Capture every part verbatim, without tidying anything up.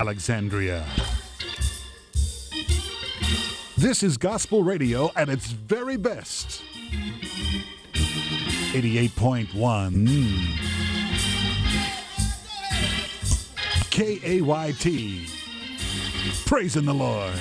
Alexandria. This is gospel radio at its very best. eighty-eight point one K A Y T. Praising the Lord.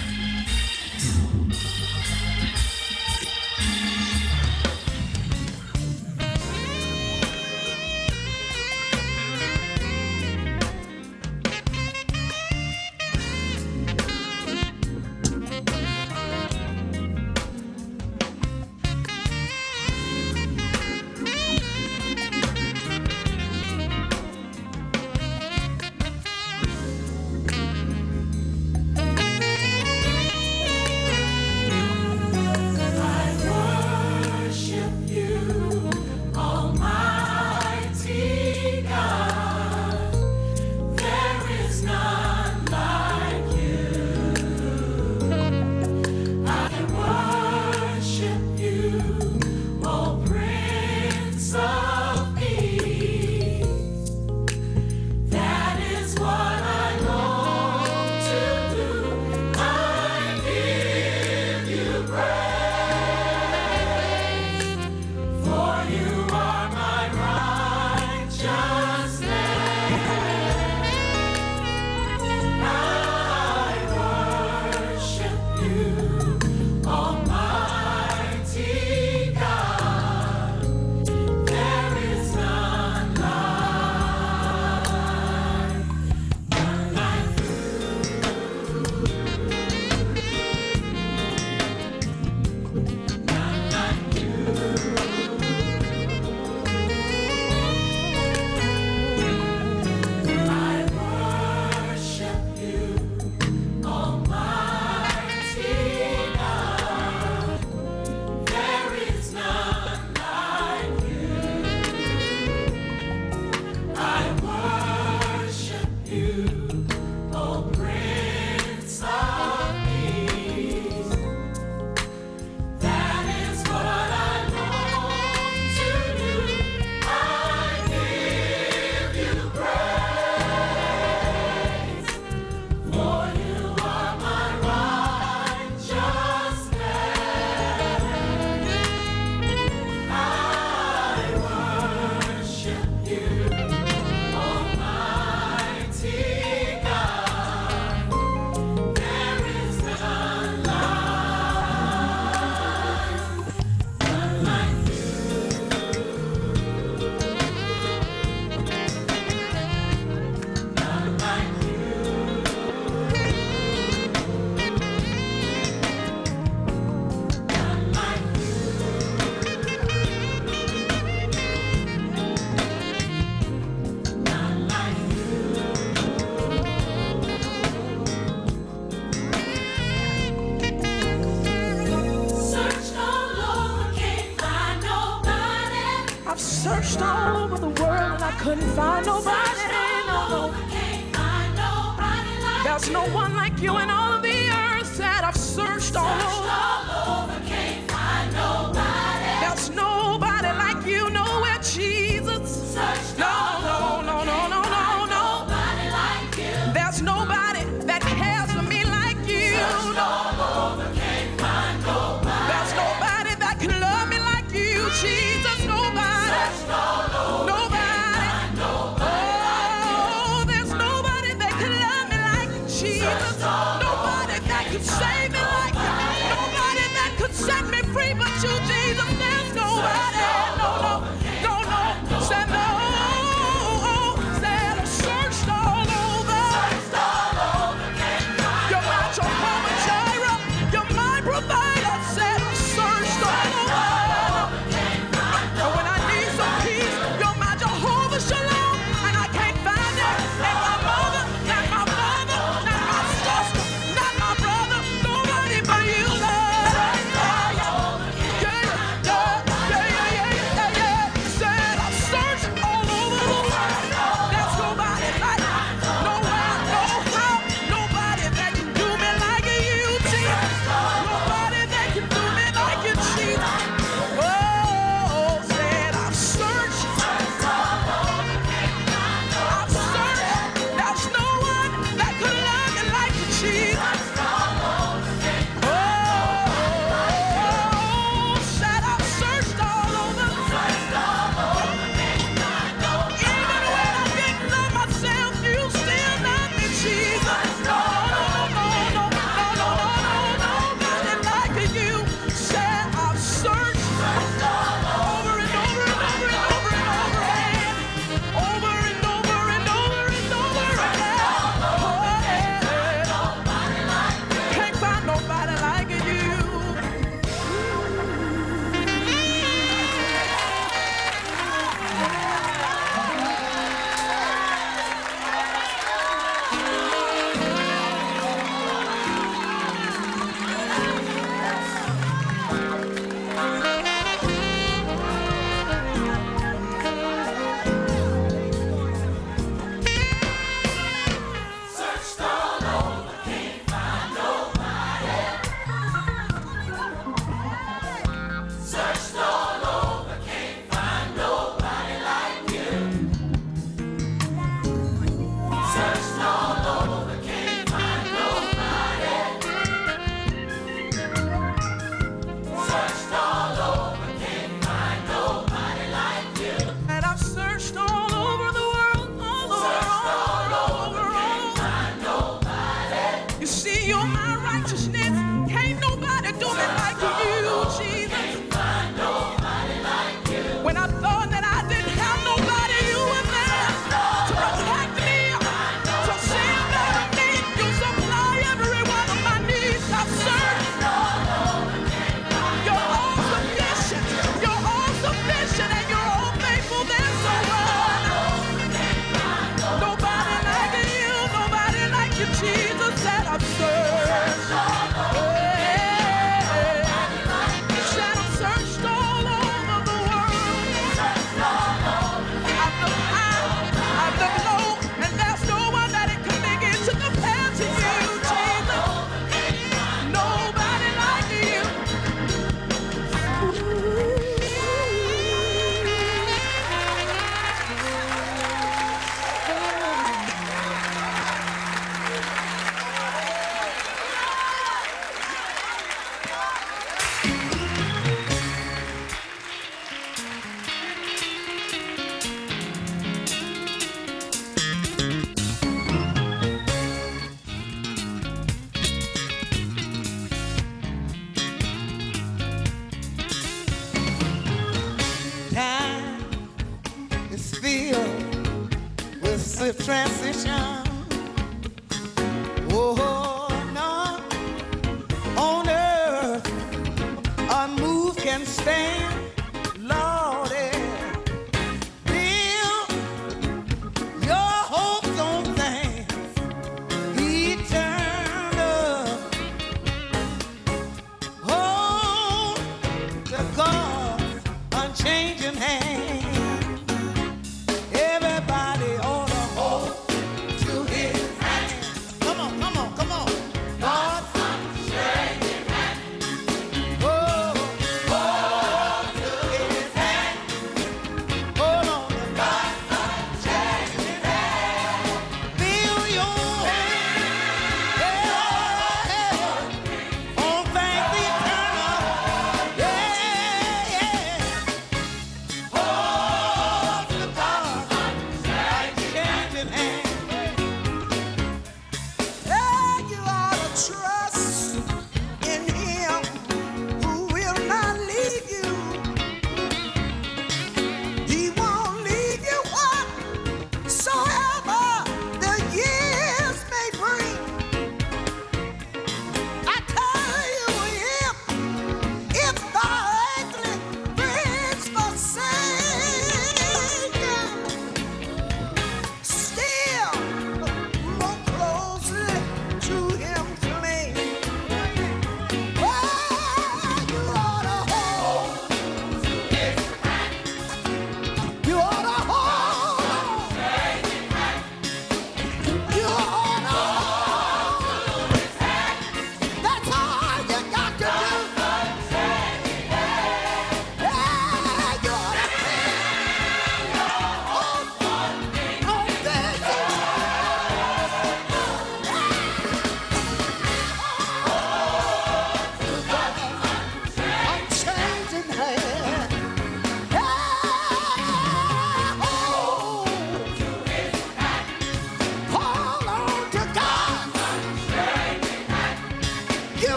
Searched all over the world and I couldn't find nobody. No, no. There's no one like you in all of the earth. That I've searched all over. There's nobody like you nowhere, Jesus. No, no, no, no, no, no, no. There's nobody that cares for me like you. There's nobody that can love me like you, Jesus. Nobody. Nobody. Oh, there's nobody that can love me like Jesus. Nobody that could save me like you. Nobody that could set me free but you, Jesus. There's nobody. No, no, no, no. Said no. Said I searched all over. You're my Jehovah Jireh. You're my provider. Said I searched all over. And when I need some peace, you're my Jehovah Shalom. And I can't find it in my mother, not my father, not my sister. You're my righteousness.